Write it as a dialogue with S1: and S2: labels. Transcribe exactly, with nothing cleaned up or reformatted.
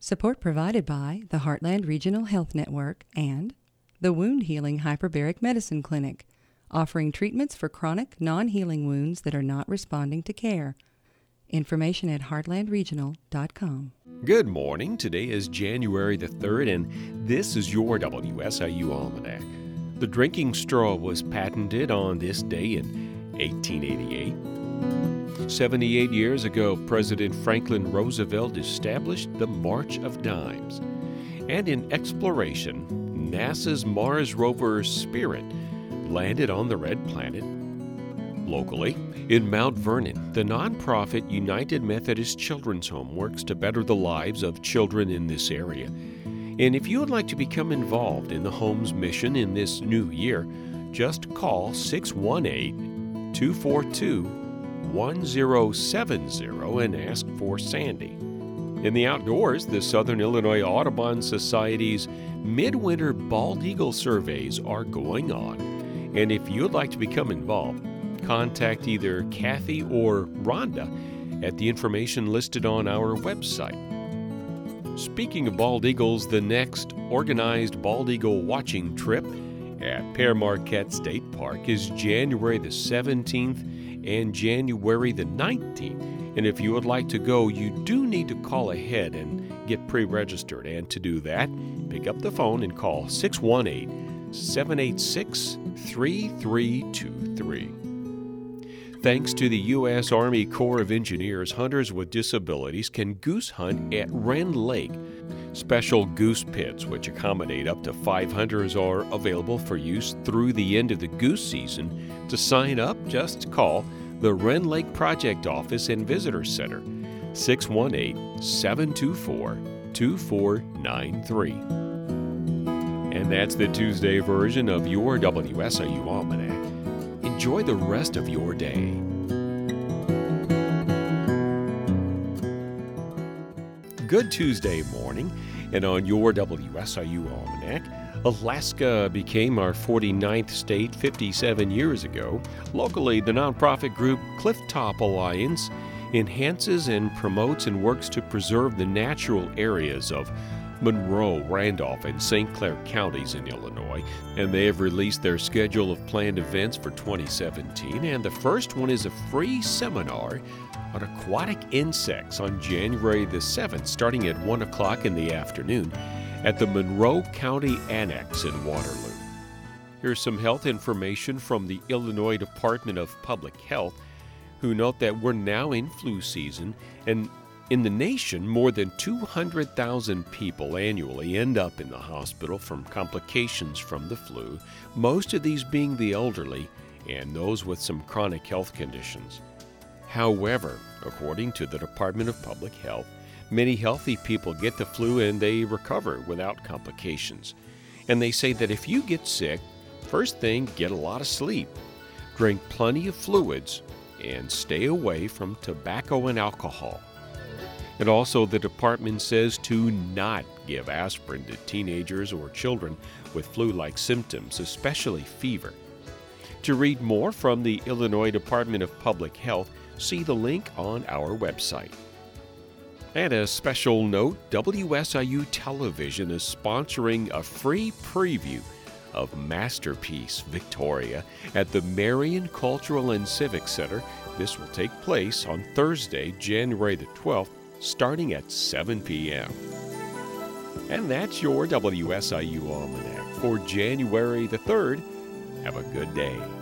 S1: Support provided by the Heartland Regional Health Network and the Wound Healing Hyperbaric Medicine Clinic, offering treatments for chronic, non-healing wounds that are not responding to care. Information at heartland regional dot com.
S2: Good morning. Today is January the third, and this is your W S I U Almanac. The drinking straw was patented on this day in eighteen eighty-eight. seventy-eight years ago, President Franklin Roosevelt established the March of Dimes. And in exploration, NASA's Mars rover Spirit landed on the Red Planet. Locally, in Mount Vernon, the nonprofit United Methodist Children's Home works to better the lives of children in this area. And if you would like to become involved in the home's mission in this new year, just call six one eight, two four two, one zero seven zero and ask for Sandy. In the outdoors, the Southern Illinois Audubon Society's Midwinter Bald Eagle surveys are going on. And if you'd like to become involved, contact either Kathy or Rhonda at the information listed on our website. Speaking of bald eagles, the next organized bald eagle watching trip at Pere Marquette State Park is January the seventeenth and January the nineteenth. And if you would like to go, you do need to call ahead and get pre-registered. And to do that, pick up the phone and call six one eight, seven eight six, three three two three. Thanks to the U S Army Corps of Engineers, hunters with disabilities can goose hunt at Wren Lake. Special goose pits, which accommodate up to five hunters, are available for use through the end of the goose season. To sign up, just call the Wren Lake Project Office and Visitor Center, six one eight, seven two four, two four nine three. And that's the Tuesday version of your W S I U Almanac. Enjoy the rest of your day. Good Tuesday morning, and on your W S I U Almanac, Alaska became our forty-ninth state fifty-seven years ago. Locally, the nonprofit group Clifftop Alliance enhances and promotes and works to preserve the natural areas of Monroe, Randolph, and Saint Clair counties in Illinois, and they have released their schedule of planned events for twenty seventeen, and the first one is a free seminar on aquatic insects on January the seventh, starting at one o'clock in the afternoon at the Monroe County Annex in Waterloo. Here's some health information from the Illinois Department of Public Health, who note that we're now in flu season, and in the nation, more than two hundred thousand people annually end up in the hospital from complications from the flu, most of these being the elderly and those with some chronic health conditions. However, according to the Department of Public Health, many healthy people get the flu and they recover without complications. And they say that if you get sick, first thing, get a lot of sleep, drink plenty of fluids, and stay away from tobacco and alcohol. And also, the department says to not give aspirin to teenagers or children with flu-like symptoms, especially fever. To read more from the Illinois Department of Public Health, see the link on our website. And a special note, W S I U Television is sponsoring a free preview of Masterpiece Victoria at the Marion Cultural and Civic Center. This will take place on Thursday, January the twelfth, starting at seven p.m. And that's your W S I U Almanac for January the third. Have a good day.